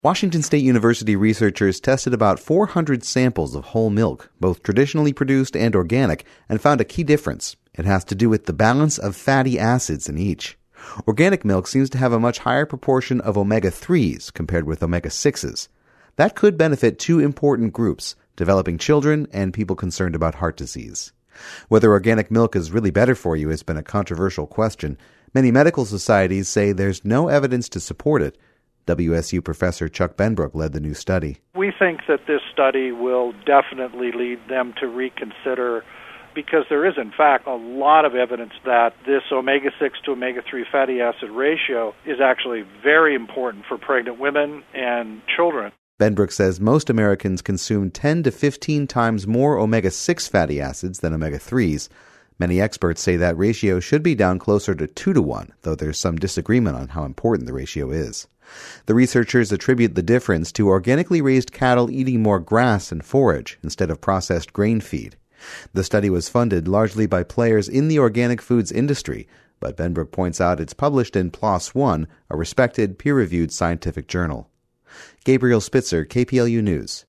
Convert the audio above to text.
Washington State University researchers tested about 400 samples of whole milk, both traditionally produced and organic, and found a key difference. It has to do with the balance of fatty acids in each. Organic milk seems to have a much higher proportion of omega-3s compared with omega-6s. That could benefit two important groups, developing children and people concerned about heart disease. Whether organic milk is really better for you has been a controversial question. Many medical societies say there's no evidence to support it. WSU professor Chuck Benbrook led the new study. We think that this study will definitely lead them to reconsider, because there is, in fact, a lot of evidence that this omega-6 to omega-3 fatty acid ratio is actually very important for pregnant women and children. Benbrook says most Americans consume 10 to 15 times more omega-6 fatty acids than omega-3s. Many experts say that ratio should be down closer to 2 to 1, though there's some disagreement on how important the ratio is. The researchers attribute the difference to organically raised cattle eating more grass and forage instead of processed grain feed. The study was funded largely by players in the organic foods industry, but Benbrook points out it's published in PLOS One, a respected, peer-reviewed scientific journal. Gabriel Spitzer, KPLU News.